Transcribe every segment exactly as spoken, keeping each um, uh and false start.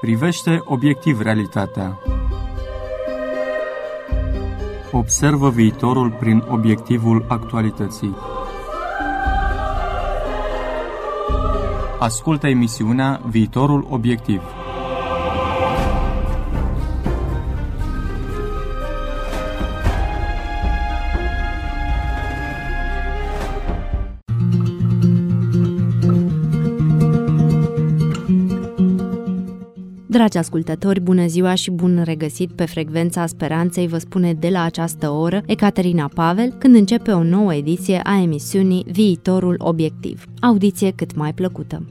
Privește obiectiv realitatea. Observă viitorul prin obiectivul actualității. Ascultă emisiunea Viitorul Obiectiv. Dragi ascultători, bună ziua și bun regăsit pe Frecvența Speranței, vă spune de la această oră Ecaterina Pavel, când începe o nouă ediție a emisiunii Viitorul Obiectiv. Audiție cât mai plăcută!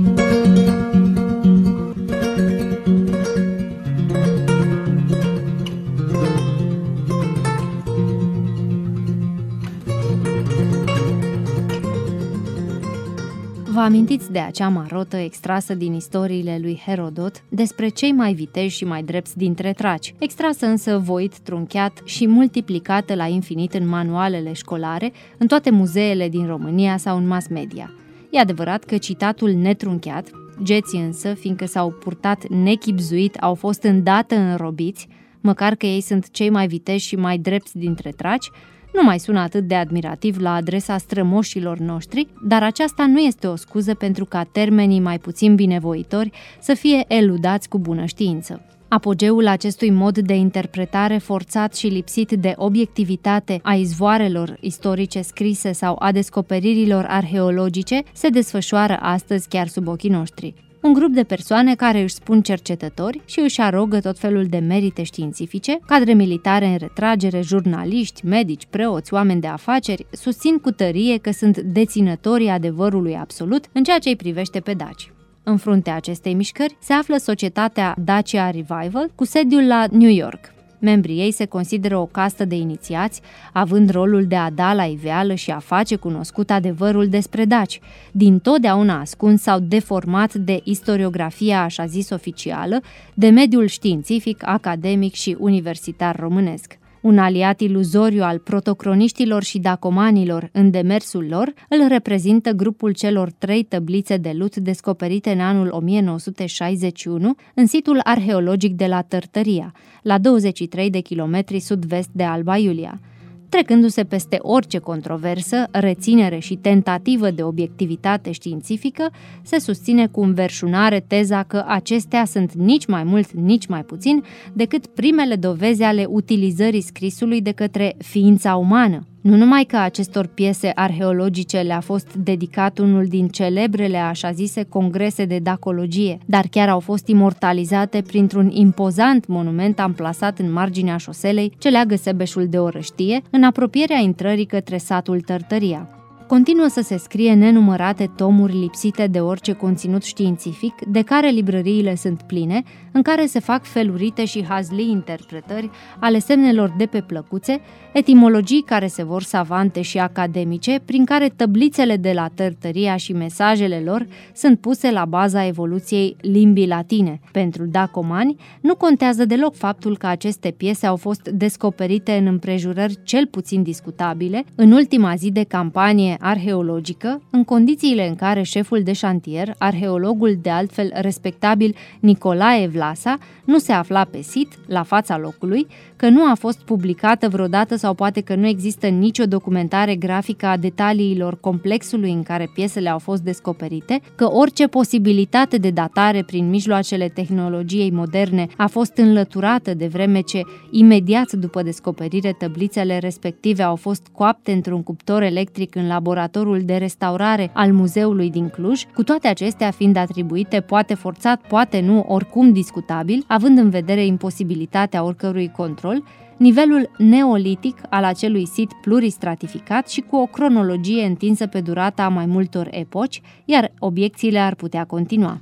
Vă amintiți de acea marotă extrasă din istoriile lui Herodot despre cei mai viteji și mai drepți dintre traci, extrasă însă voit, trunchiat și multiplicată la infinit în manualele școlare, în toate muzeele din România sau în mass media. E adevărat că citatul netrunchiat, geții însă, fiindcă s-au purtat nechibzuit, au fost îndată înrobiți, măcar că ei sunt cei mai viteji și mai drepți dintre traci, nu mai sună atât de admirativ la adresa strămoșilor noștri, dar aceasta nu este o scuză pentru ca termenii mai puțin binevoitori să fie eludați cu bună știință. Apogeul acestui mod de interpretare forțat și lipsit de obiectivitate a izvoarelor istorice scrise sau a descoperirilor arheologice se desfășoară astăzi chiar sub ochii noștri. Un grup de persoane care își spun cercetători și își arogă tot felul de merite științifice, cadre militare în retragere, jurnaliști, medici, preoți, oameni de afaceri, susțin cu tărie că sunt deținătorii adevărului absolut în ceea ce îi privește pe daci. În fruntea acestei mișcări se află societatea Dacia Revival, cu sediul la New York. Membrii ei se consideră o castă de inițiați, având rolul de a da la iveală și a face cunoscut adevărul despre daci, dintotdeauna ascuns sau deformat de istoriografia așa zis oficială, de mediul științific, academic și universitar românesc. Un aliat iluzoriu al protocroniștilor și dacomanilor în demersul lor îl reprezintă grupul celor trei tăblițe de lut descoperite în anul o mie nouă sute șaizeci și unu în situl arheologic de la Tărtăria, la douăzeci și trei de kilometri sud-vest de Alba Iulia. Trecându-se peste orice controversă, reținere și tentativă de obiectivitate științifică, se susține cu înverșunare teza că acestea sunt nici mai mult, nici mai puțin decât primele dovezi ale utilizării scrisului de către ființa umană. Nu numai că acestor piese arheologice le-a fost dedicat unul din celebrele așa zise congrese de dacologie, dar chiar au fost imortalizate printr-un impozant monument amplasat în marginea șoselei ce leagă Sebeșul de Orăștie, în apropierea intrării către satul Tărtăria. Continuă să se scrie nenumărate tomuri lipsite de orice conținut științific, de care librăriile sunt pline, în care se fac felurite și hazlii interpretări ale semnelor de pe plăcuțe, etimologii care se vor savante și academice, prin care tăblițele de la Tărtăria și mesajele lor sunt puse la baza evoluției limbii latine. Pentru dacomani, nu contează deloc faptul că aceste piese au fost descoperite în împrejurări cel puțin discutabile, în ultima zi de campanie arheologică, în condițiile în care șeful de șantier, arheologul de altfel respectabil Nicolae Vlasa, nu se afla pe sit, la fața locului, că nu a fost publicată vreodată sau poate că nu există nicio documentare grafică a detaliilor complexului în care piesele au fost descoperite, că orice posibilitate de datare prin mijloacele tehnologiei moderne a fost înlăturată de vreme ce, imediat după descoperire, tăblițele respective au fost coapte într-un cuptor electric în laboratorul de restaurare al muzeului din Cluj, cu toate acestea fiind atribuite poate forțat, poate nu, oricum discutabil, având în vedere imposibilitatea oricărui control, nivelul neolitic al acelui sit pluristratificat și cu o cronologie întinsă pe durata a mai multor epoci, iar obiecțiile ar putea continua.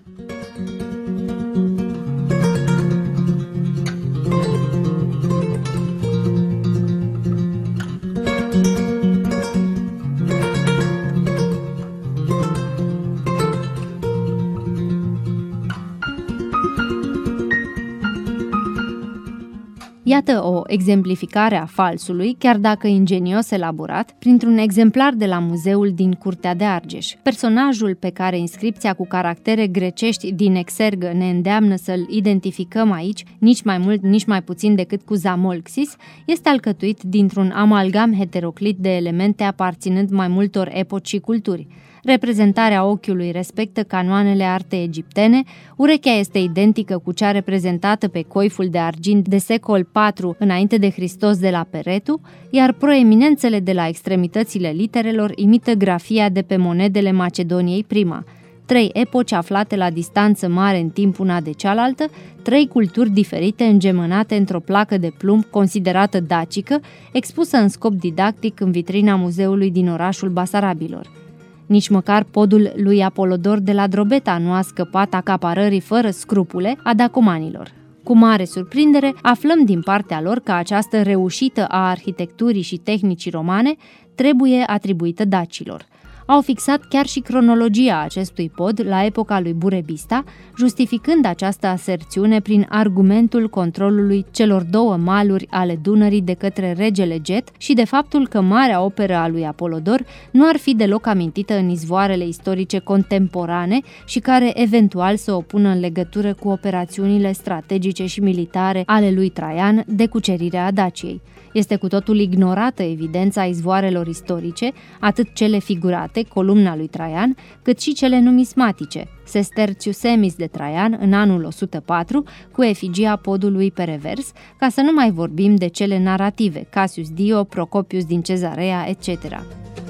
Iată o exemplificare a falsului, chiar dacă ingenios elaborat, printr-un exemplar de la muzeul din Curtea de Argeș. Personajul pe care inscripția cu caractere grecești din exergă ne îndeamnă să-l identificăm aici, nici mai mult, nici mai puțin decât cu Zamolxis, este alcătuit dintr-un amalgam heteroclit de elemente aparținând mai multor epoci și culturi. Reprezentarea ochiului respectă canoanele artei egiptene, urechea este identică cu cea reprezentată pe coiful de argint de secol patru înainte de Hristos de la Peretu, iar proeminențele de la extremitățile literelor imită grafia de pe monedele Macedoniei prima. Trei epoci aflate la distanță mare în timp una de cealaltă, trei culturi diferite îngemânate într-o placă de plumb considerată dacică, expusă în scop didactic în vitrina muzeului din orașul Basarabilor. Nici măcar podul lui Apolodor de la Drobeta nu a scăpat acaparării fără scrupule a dacomanilor. Cu mare surprindere, aflăm din partea lor că această reușită a arhitecturii și tehnicii romane trebuie atribuită dacilor. Au fixat chiar și cronologia acestui pod la epoca lui Burebista, justificând această aserțiune prin argumentul controlului celor două maluri ale Dunării de către regele Get și de faptul că marea operă a lui Apolodor nu ar fi deloc amintită în izvoarele istorice contemporane și care eventual să o pună în legătură cu operațiunile strategice și militare ale lui Traian de cucerire a Daciei. Este cu totul ignorată evidența izvoarelor istorice, atât cele figurate, columna lui Traian, cât și cele numismatice, Sestertius Semis de Traian în anul o sută patru, cu efigia podului pe revers, ca să nu mai vorbim de cele narrative, Cassius Dio, Procopius din Cezarea, et cetera.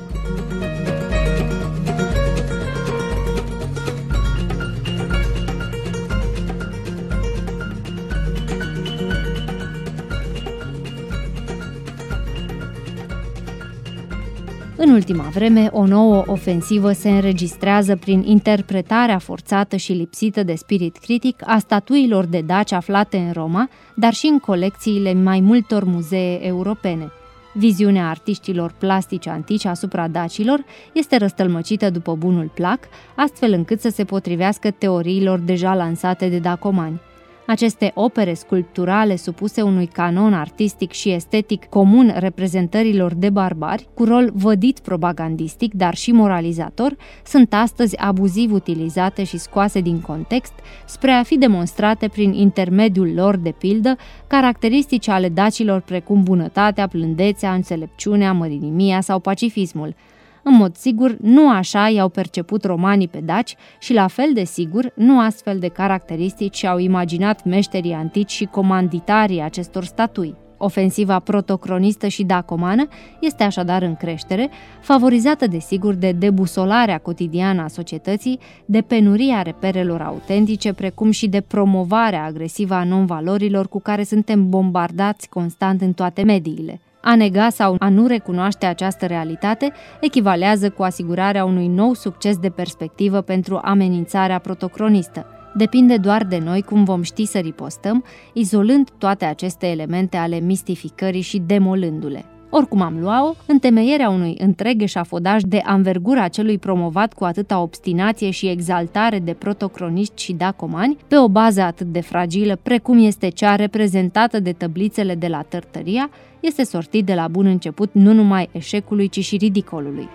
În ultima vreme, o nouă ofensivă se înregistrează prin interpretarea forțată și lipsită de spirit critic a statuilor de daci aflate în Roma, dar și în colecțiile mai multor muzee europene. Viziunea artiștilor plastici antici asupra dacilor este răstălmăcită după bunul plac, astfel încât să se potrivească teoriilor deja lansate de dacomani. Aceste opere sculpturale supuse unui canon artistic și estetic comun reprezentărilor de barbari, cu rol vădit propagandistic, dar și moralizator, sunt astăzi abuziv utilizate și scoase din context spre a fi demonstrate prin intermediul lor, de pildă, caracteristici ale dacilor precum bunătatea, plândețea, înțelepciunea, mărinimia sau pacifismul. În mod sigur, nu așa i-au perceput romanii pe daci și, la fel de sigur, nu astfel de caracteristici și-au imaginat meșterii antici și comanditarii acestor statui. Ofensiva protocronistă și dacomană este așadar în creștere, favorizată desigur de debusolarea cotidiană a societății, de penuria reperelor autentice, precum și de promovarea agresivă a non-valorilor cu care suntem bombardați constant în toate mediile. A nega sau a nu recunoaște această realitate echivalează cu asigurarea unui nou succes de perspectivă pentru amenințarea protocronistă. Depinde doar de noi cum vom ști să ripostăm, izolând toate aceste elemente ale mistificării și demolându-le. Oricum am luat-o, întemeierea unui întreg eșafodaj de anvergura celui promovat cu atâta obstinație și exaltare de protocroniști și dacomani, pe o bază atât de fragilă precum este cea reprezentată de tăblițele de la Tărtăria, este sortit de la bun început nu numai eșecului, ci și ridicolului.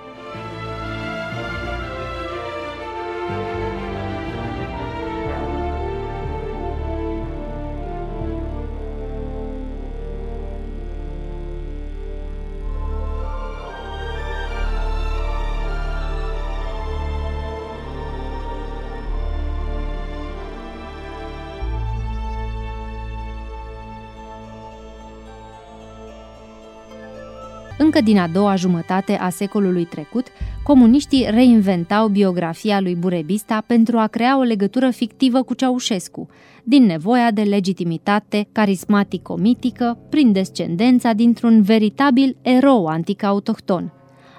Încă din a doua jumătate a secolului trecut, comuniștii reinventau biografia lui Burebista pentru a crea o legătură fictivă cu Ceaușescu, din nevoia de legitimitate carismatico-mitică, prin descendența dintr-un veritabil erou antic autohton.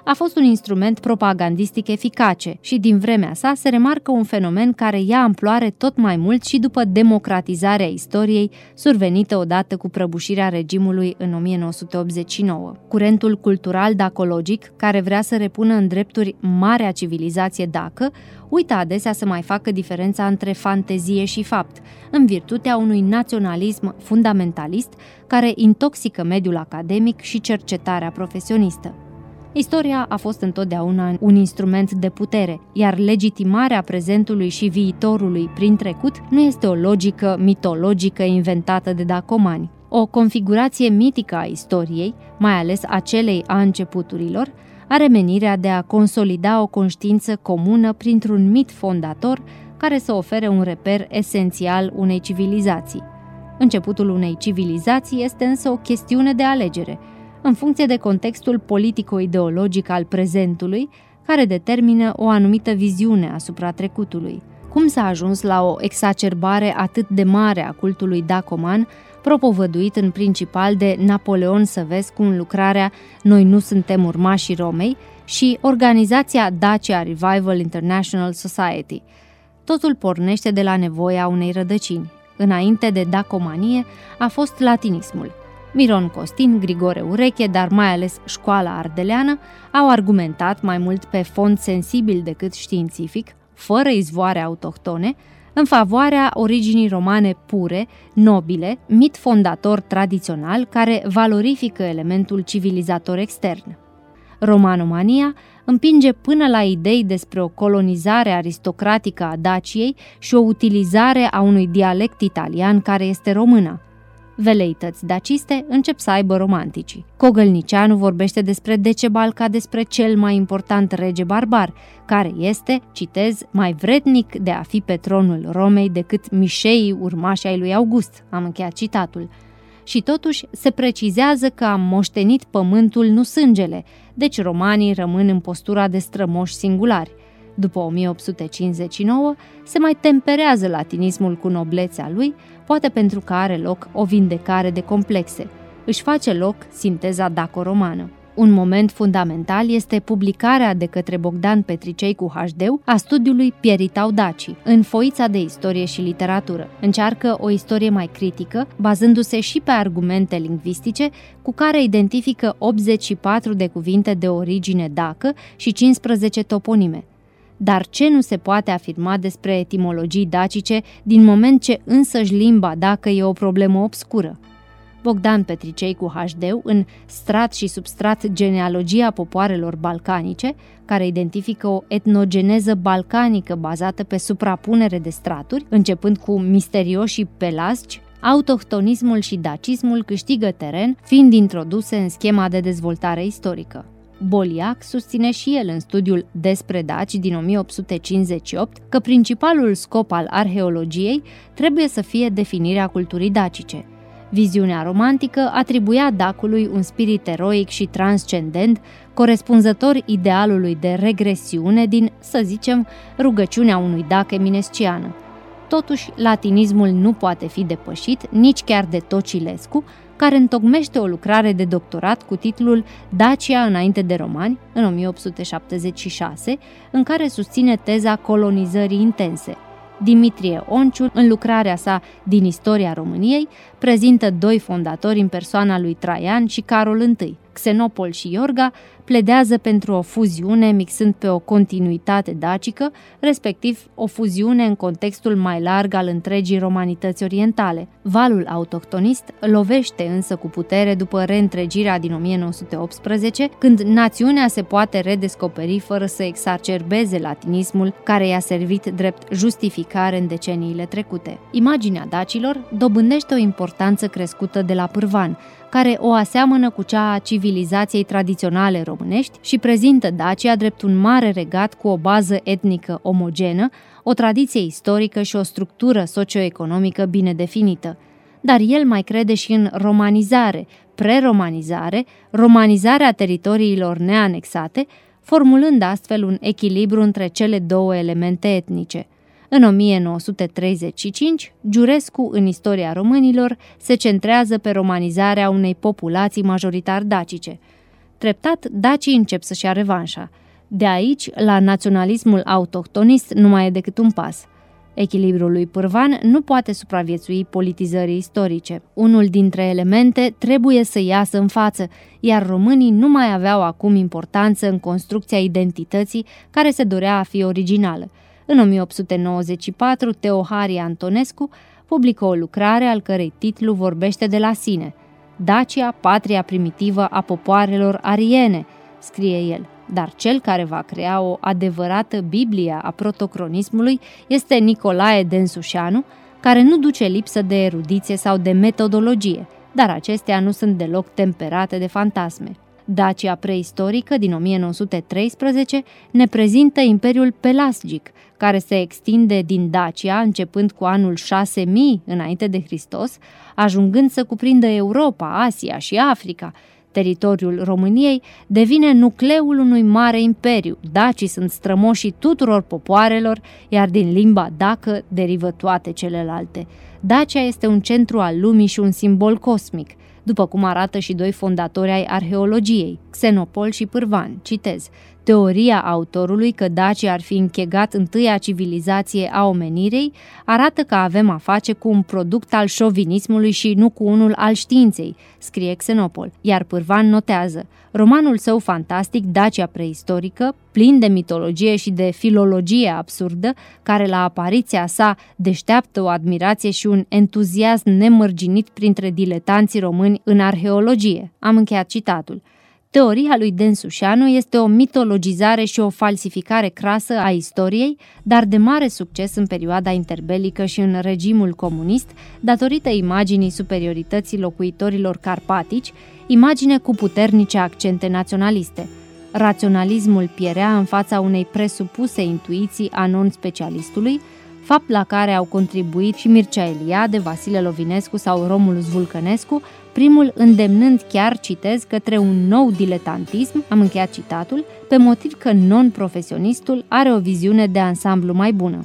a fost un instrument propagandistic eficace și din vremea sa se remarcă un fenomen care ia amploare tot mai mult și după democratizarea istoriei, survenită odată cu prăbușirea regimului în o mie nouă sute optzeci și nouă. Curentul cultural dacologic, care vrea să repună în drepturi marea civilizație dacă, uită adesea să mai facă diferența între fantezie și fapt, în virtutea unui naționalism fundamentalist care intoxică mediul academic și cercetarea profesionistă. Istoria a fost întotdeauna un instrument de putere, iar legitimarea prezentului și viitorului prin trecut nu este o logică mitologică inventată de dacomani. O configurație mitică a istoriei, mai ales a celei a începuturilor, are menirea de a consolida o conștiință comună printr-un mit fondator care să ofere un reper esențial unei civilizații. Începutul unei civilizații este însă o chestiune de alegere, în funcție de contextul politico-ideologic al prezentului, care determină o anumită viziune asupra trecutului. Cum s-a ajuns la o exacerbare atât de mare a cultului dacoman, propovăduit în principal de Napoleon Săvescu în lucrarea Noi nu suntem urmașii Romei și organizația Dacia Revival International Society. Totul pornește de la nevoia unei rădăcini. Înainte de dacomanie a fost latinismul. Miron Costin, Grigore Ureche, dar mai ales școala ardeleană, au argumentat mai mult pe fond sensibil decât științific, fără izvoare autohtone, în favoarea originii romane pure, nobile, mit fondator tradițional care valorifică elementul civilizator extern. Romanomania împinge până la idei despre o colonizare aristocratică a Daciei și o utilizare a unui dialect italian care este româna. Veleități daciste încep să aibă romanticii. Cogălnicianu vorbește despre Decebal ca despre cel mai important rege barbar, care este, citez, mai vrednic de a fi pe tronul Romei decât mișeii urmași ai lui August. Am încheiat citatul. Și totuși se precizează că am moștenit pământul, nu sângele, deci romanii rămân în postura de strămoși singulari. După o mie opt sute cincizeci și nouă se mai temperează latinismul cu noblețea lui, poate pentru că are loc o vindecare de complexe. Își face loc sinteza daco-romană. Un moment fundamental este publicarea de către Bogdan Petricei cu H D a studiului Pieritau Daci, în foița de istorie și literatură. Încearcă o istorie mai critică, bazându-se și pe argumente lingvistice, cu care identifică optzeci și patru de cuvinte de origine dacă și cincisprezece toponime. Dar ce nu se poate afirma despre etimologii dacice, din moment ce însăși limba dacă e o problemă obscură? Bogdan Petricei cu H D în Strat și substrat genealogia popoarelor balcanice, care identifică o etnogeneză balcanică bazată pe suprapunere de straturi, începând cu misterioșii pelasgi, autohtonismul și dacismul câștigă teren, fiind introduse în schema de dezvoltare istorică. Boliac susține și el în studiul Despre daci din o mie opt sute cincizeci și opt că principalul scop al arheologiei trebuie să fie definirea culturii dacice. Viziunea romantică atribuia dacului un spirit eroic și transcendent, corespunzător idealului de regresiune din, să zicem, rugăciunea unui dac eminesciană. Totuși, latinismul nu poate fi depășit nici chiar de Tocilescu, care întocmește o lucrare de doctorat cu titlul Dacia înainte de romani, în o mie opt sute șaptezeci și șase, în care susține teza colonizării intense. Dimitrie Onciu, în lucrarea sa Din istoria României, prezintă doi fondatori în persoana lui Traian și Carol I. Xenopol și Iorga pledează pentru o fuziune mixând pe o continuitate dacică, respectiv o fuziune în contextul mai larg al întregii romanități orientale. Valul autohtonist lovește însă cu putere după reîntregirea din o mie nouă sute optsprezece, când națiunea se poate redescoperi fără să exacerbeze latinismul care i-a servit drept justificare în deceniile trecute. Imaginea dacilor dobândește o importanță crescută de la Pârvan, care o aseamănă cu cea a civilizației tradiționale românești și prezintă Dacia drept un mare regat cu o bază etnică omogenă, o tradiție istorică și o structură socioeconomică bine definită. Dar el mai crede și în romanizare, preromanizare, romanizarea teritoriilor neanexate, formulând astfel un echilibru între cele două elemente etnice. În o mie nouă sute treizeci și cinci, Giurescu, în Istoria românilor, se centrează pe romanizarea unei populații majoritar dacice. Treptat, dacii încep să-și ia revanșa. De aici, la naționalismul autohtonist nu mai e decât un pas. Echilibrul lui Pârvan nu poate supraviețui politizării istorice. Unul dintre elemente trebuie să iasă în față, iar românii nu mai aveau acum importanță în construcția identității care se dorea a fi originală. În o mie opt sute nouăzeci și patru, Teoharie Antonescu publică o lucrare al cărei titlu vorbește de la sine. Dacia, patria primitivă a popoarelor ariene, scrie el. Dar cel care va crea o adevărată Biblie a protocronismului este Nicolae Densușanu, care nu duce lipsă de erudiție sau de metodologie, dar acestea nu sunt deloc temperate de fantasme. Dacia preistorică din o mie nouă sute treisprezece ne prezintă Imperiul Pelasgic, care se extinde din Dacia începând cu anul șase mii înainte de Hristos, ajungând să cuprindă Europa, Asia și Africa. Teritoriul României devine nucleul unui mare imperiu. Dacii sunt strămoșii tuturor popoarelor, iar din limba dacă derivă toate celelalte. Dacia este un centru al lumii și un simbol cosmic, după cum arată și doi fondatori ai arheologiei, Xenopol și Pârvan. Citez: teoria autorului că dacii ar fi închegat întâia civilizație a omenirii arată că avem a face cu un product al șovinismului și nu cu unul al științei, scrie Xenopol, iar Pârvan notează: romanul său fantastic, Dacia preistorică, plin de mitologie și de filologie absurdă, care la apariția sa deșteaptă o admirație și un entuziasm nemărginit printre diletanții români în arheologie. Am încheiat citatul. Teoria lui Densușanu este o mitologizare și o falsificare crasă a istoriei, dar de mare succes în perioada interbelică și în regimul comunist, datorită imaginii superiorității locuitorilor carpatici, imagine cu puternice accente naționaliste. Raționalismul pierea în fața unei presupuse intuiții a non-specialistului, fapt la care au contribuit și Mircea Eliade, Vasile Lovinescu sau Romulus Vulcănescu, primul îndemnând chiar, citez, către un nou diletantism, am încheiat citatul, pe motiv că non-profesionistul are o viziune de ansamblu mai bună.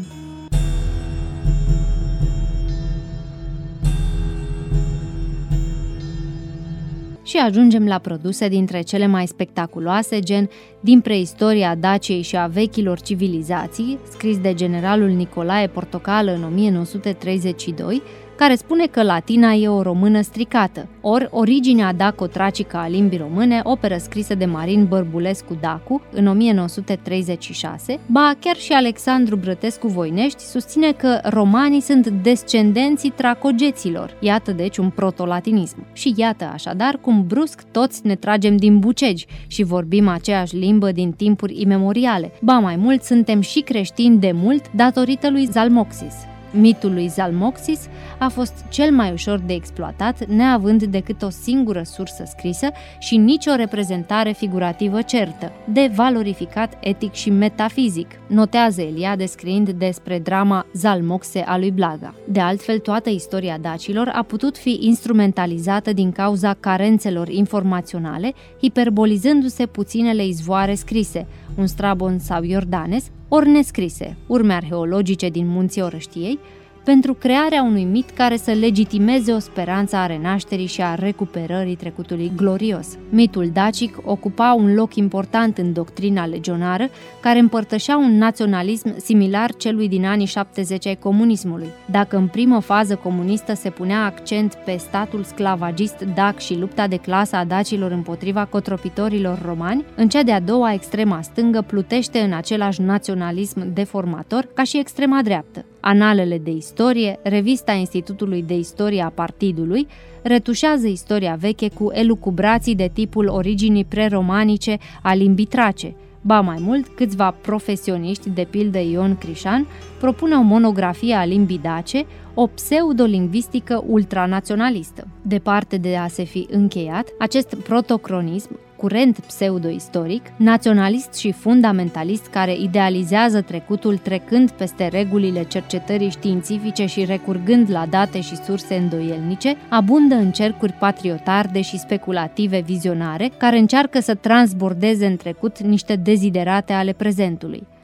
Și ajungem la produse dintre cele mai spectaculoase, gen Din preistoria Daciei și a vechilor civilizații, scris de generalul Nicolae Portocală în o mie nouă sute treizeci și doi, care spune că latina e o română stricată, ori Originea daco-tracică a limbii române, operă scrisă de Marin Bărbulescu Dacu în o mie nouă sute treizeci și șase, ba chiar și Alexandru Brătescu Voinești susține că romanii sunt descendenții tracogeților, iată deci un protolatinism. Și iată așadar cum brusc toți ne tragem din bucegi și vorbim aceeași limbă din timpuri imemoriale, ba mai mult suntem și creștini de mult datorită lui Zalmoxis. Mitul lui Zalmoxis a fost cel mai ușor de exploatat, neavând decât o singură sursă scrisă și nicio reprezentare figurativă certă, de valorificat etic și metafizic, notează Eliade scriind despre drama Zalmoxe a lui Blaga. De altfel, toată istoria dacilor a putut fi instrumentalizată din cauza carențelor informaționale, hiperbolizându-se puținele izvoare scrise, un Strabon sau Iordanes, ori nescrise, urme arheologice din munții Orăștiei, pentru crearea unui mit care să legitimeze o speranță a renașterii și a recuperării trecutului glorios. Mitul dacic ocupa un loc important în doctrina legionară, care împărtășea un naționalism similar celui din anii șaptezeci ai comunismului. Dacă în primă fază comunistă se punea accent pe statul sclavagist dac și lupta de clasă a dacilor împotriva cotropitorilor romani, în cea de-a doua extrema stângă plutește în același naționalism deformator ca și extrema dreaptă. Analele de istorie, revista Institutului de Istorie a Partidului, retușează istoria veche cu elucubrații de tipul originii preromanice a limbii trace. Ba mai mult, câțiva profesioniști, de pildă Ion Crișan, propune o monografie a limbii dace, o pseudolingvistică ultranaționalistă. Departe de a se fi încheiat, acest protocronism, curent pseudo-istoric, naționalist și fundamentalist care idealizează trecutul trecând peste regulile cercetării științifice și recurgând la date și surse îndoielnice, abundă în cercuri patriotarde și speculative vizionare care încearcă să transbordeze în trecut niște deziderate ale prezentului.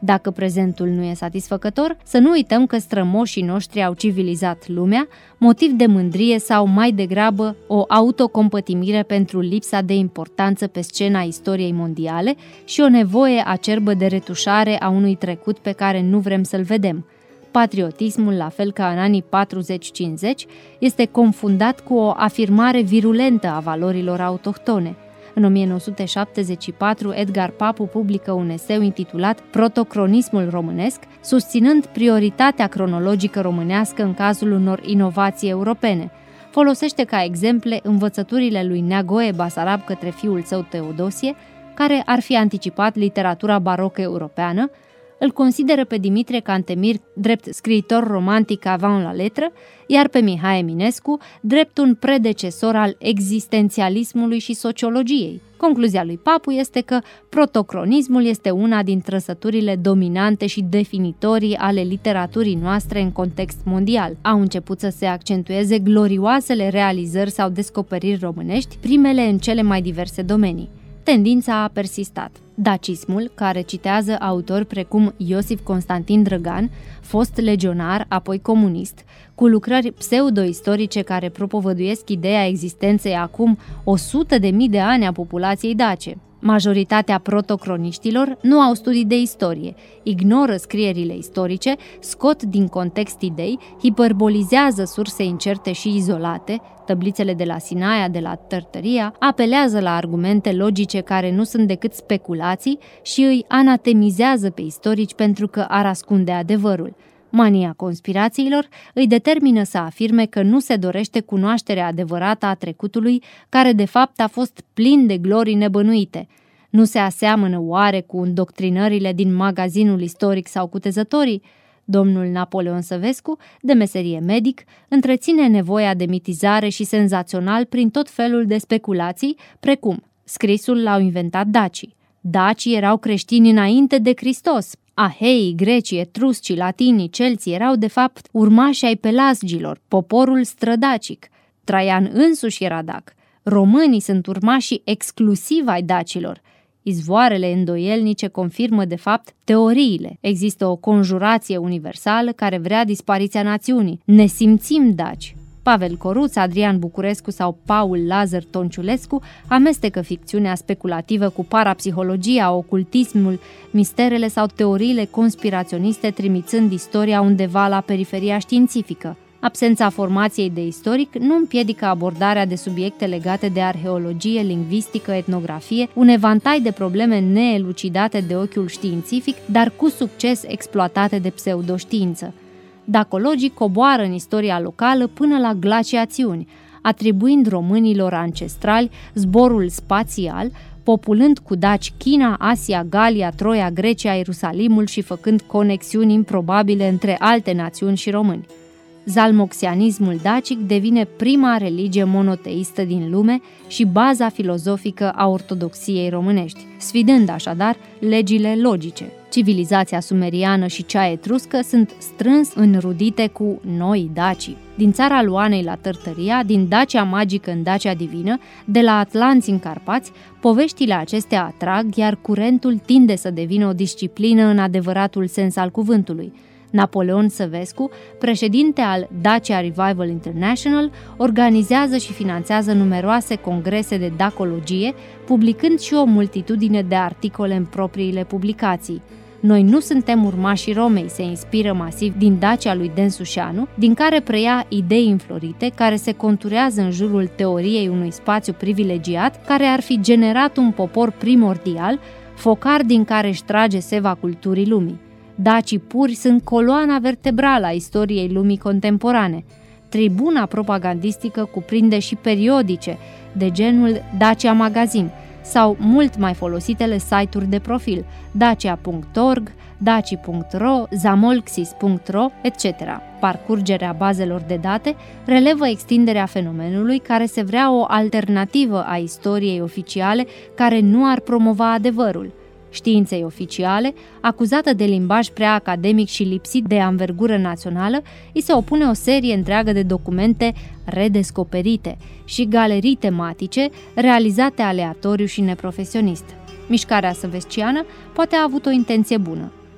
Dacă prezentul nu e satisfăcător, să nu uităm că strămoșii noștri au civilizat lumea, motiv de mândrie sau mai degrabă o autocompătimire pentru lipsa de importanță pe scena istoriei mondiale și o nevoie acerbă de retușare a unui trecut pe care nu vrem să-l vedem. Patriotismul, la fel ca în anii patruzeci cincizeci, este confundat cu o afirmare virulentă a valorilor autohtone. În o mie nouă sute șaptezeci și patru, Edgar Papu publică un eseu intitulat Protocronismul românesc, susținând prioritatea cronologică românească în cazul unor inovații europene. Folosește ca exemple învățăturile lui Neagoe Basarab către fiul său Teodosie, care ar fi anticipat literatura barocă europeană, îl consideră pe Dimitrie Cantemir drept scriitor romantic avant la letră, iar pe Mihai Eminescu drept un predecesor al existențialismului și sociologiei. Concluzia lui Papu este că protocronismul este una din trăsăturile dominante și definitorii ale literaturii noastre în context mondial. Au început să se accentueze glorioasele realizări sau descoperiri românești, primele în cele mai diverse domenii. Tendința a persistat. Dacismul, care citează autori precum Iosif Constantin Drăgan, fost legionar, apoi comunist, cu lucrări pseudo-istorice care propovăduiesc ideea existenței acum o sută de mii de ani a populației dace. Majoritatea protocroniștilor nu au studii de istorie, ignoră scrierile istorice, scot din context idei, hiperbolizează surse incerte și izolate, tăblițele de la Sinaia, de la Tărtăria, apelează la argumente logice care nu sunt decât speculații și îi anatemizează pe istorici pentru că ar ascunde adevărul. Mania conspirațiilor îi determină să afirme că nu se dorește cunoașterea adevărată a trecutului, care de fapt a fost plin de glorii nebănuite. Nu se aseamănă oare cu îndoctrinările din magazinul istoric sau cutezătorii? Domnul Napoleon Săvescu, de meserie medic, întreține nevoia de mitizare și senzațional prin tot felul de speculații, precum scrisul l-au inventat dacii. Dacii erau creștini înainte de Hristos. Aheii, grecii, etruscii, latinii, celții erau de fapt urmași ai pelasgilor, poporul strădacic. Traian însuși era dac. Românii sunt urmașii exclusiv ai dacilor. Izvoarele îndoielnice confirmă de fapt teoriile. Există o conjurație universală care vrea dispariția națiunii. Ne simțim daci. Pavel Coruț, Adrian Bucurescu sau Paul Lazar Tonciulescu amestecă ficțiunea speculativă cu parapsihologia, ocultismul, misterele sau teoriile conspiraționiste, trimițând istoria undeva la periferia științifică. Absența formației de istoric nu împiedică abordarea de subiecte legate de arheologie, lingvistică, etnografie, un evantai de probleme neelucidate de ochiul științific, dar cu succes exploatate de pseudoștiință. Dacologii coboară în istoria locală până la glaciațiuni, atribuind românilor ancestrali zborul spațial, populând cu daci China, Asia, Galia, Troia, Grecia, Ierusalimul și făcând conexiuni improbabile între alte națiuni și români. Zalmoxianismul dacic devine prima religie monoteistă din lume și baza filozofică a ortodoxiei românești, sfidând așadar legile logice. Civilizația sumeriană și cea etruscă sunt strâns înrudite cu noi dacii. Din țara Luanei la Tărtăria, din Dacia magică în Dacia divină, de la Atlanți în Carpați, poveștile acestea atrag, iar curentul tinde să devină o disciplină în adevăratul sens al cuvântului. Napoleon Săvescu, președinte al Dacia Revival International, organizează și finanțează numeroase congrese de dacologie, publicând și o multitudine de articole în propriile publicații. Noi nu suntem urmașii Romei, se inspiră masiv din Dacia lui Densușanu, din care preia idei înflorite care se conturează în jurul teoriei unui spațiu privilegiat care ar fi generat un popor primordial, focar din care își trage seva culturii lumii. Dacii puri sunt coloana vertebrală a istoriei lumii contemporane. Tribuna propagandistică cuprinde și periodice de genul Dacia Magazin sau mult mai folositele site-uri de profil dacia punct org, daci punct ro, zamolxis punct ro, et cetera. Parcurgerea bazelor de date relevă extinderea fenomenului care se vrea o alternativă a istoriei oficiale care nu ar promova adevărul. Științei oficiale, acuzată de limbaj prea academic și lipsit de anvergură națională, îi se opune o serie întreagă de documente redescoperite și galerii tematice realizate aleatoriu și neprofesionist. Mișcarea săvesciană poate a avut o intenție bună.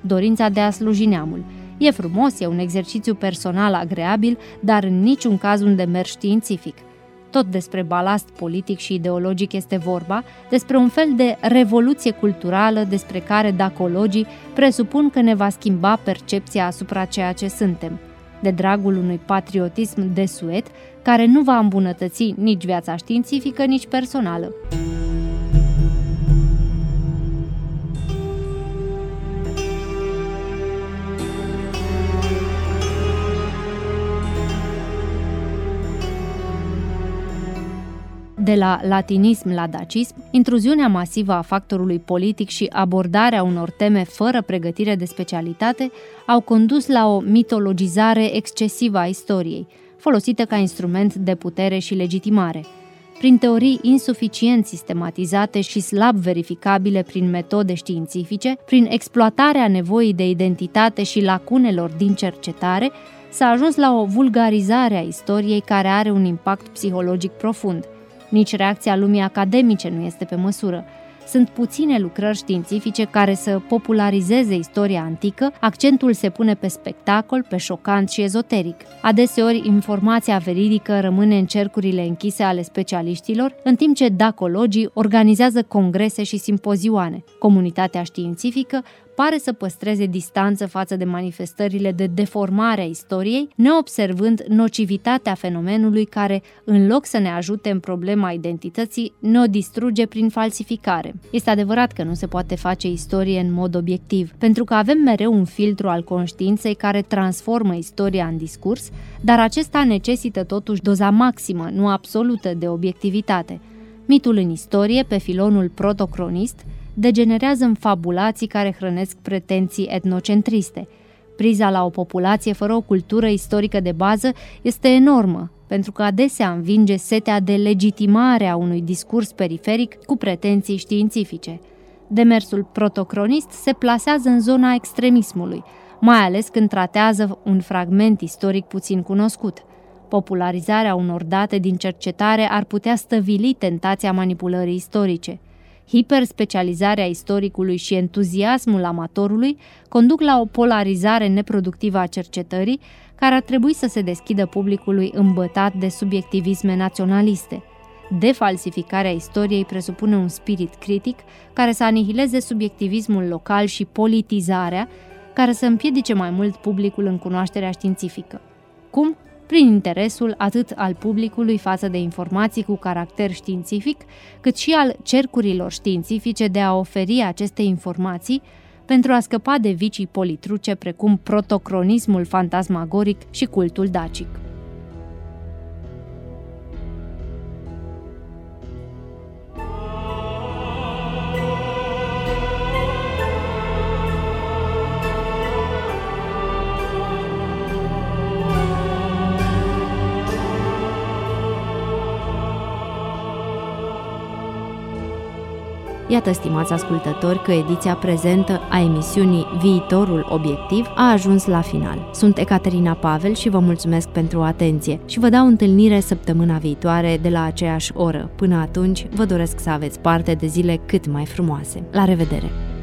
dorința de a sluji neamul. E frumos, e un exercițiu personal agreabil, dar în niciun caz un demers științific. Tot despre balast politic și ideologic este vorba, despre un fel de revoluție culturală despre care dacologii presupun că ne va schimba percepția asupra ceea ce suntem, de dragul unui patriotism desuet care nu va îmbunătăți nici viața științifică, nici personală. De la latinism la dacism, intruziunea masivă a factorului politic și abordarea unor teme fără pregătire de specialitate au condus la o mitologizare excesivă a istoriei, folosită ca instrument de putere și legitimare. Prin teorii insuficient sistematizate și slab verificabile prin metode științifice, prin exploatarea nevoii de identitate și lacunelor din cercetare, s-a ajuns la o vulgarizare a istoriei care are un impact psihologic profund. Nici reacția lumii academice nu este pe măsură. Sunt puține lucrări științifice care să popularizeze istoria antică, accentul se pune pe spectacol, pe șocant și ezoteric. Adeseori, informația veridică rămâne în cercurile închise ale specialiștilor, în timp ce dacologii organizează congrese și simpozioane. Comunitatea științifică pare să păstreze distanță față de manifestările de deformare a istoriei, neobservând nocivitatea fenomenului care, în loc să ne ajute în problema identității, ne o distruge prin falsificare. Este adevărat că nu se poate face istorie în mod obiectiv, pentru că avem mereu un filtru al conștiinței care transformă istoria în discurs, dar acesta necesită totuși doza maximă, nu absolută, de obiectivitate. Mitul în istorie, pe filonul protocronist, degenerează în fabulații care hrănesc pretenții etnocentriste. Priza la o populație fără o cultură istorică de bază este enormă, pentru că adesea învinge setea de legitimare a unui discurs periferic cu pretenții științifice. Demersul protocronist se plasează în zona extremismului, mai ales când tratează un fragment istoric puțin cunoscut. Popularizarea unor date din cercetare ar putea stăvili tentația manipulării istorice. Hiperspecializarea istoricului și entuziasmul amatorului conduc la o polarizare neproductivă a cercetării, care ar trebui să se deschidă publicului îmbătat de subiectivisme naționaliste. Defalsificarea istoriei presupune un spirit critic care să anihileze subiectivismul local și politizarea, care să împiedice mai mult publicul în cunoașterea științifică. Cum? Prin interesul atât al publicului față de informații cu caracter științific, cât și al cercurilor științifice de a oferi aceste informații pentru a scăpa de vicii politruce precum protocronismul fantasmagoric și cultul dacic. Iată, stimați ascultători, că ediția prezentă a emisiunii Viitorul Obiectiv a ajuns la final. Sunt Ecaterina Pavel și vă mulțumesc pentru atenție și vă dau întâlnire săptămâna viitoare de la aceeași oră. Până atunci, vă doresc să aveți parte de zile cât mai frumoase. La revedere!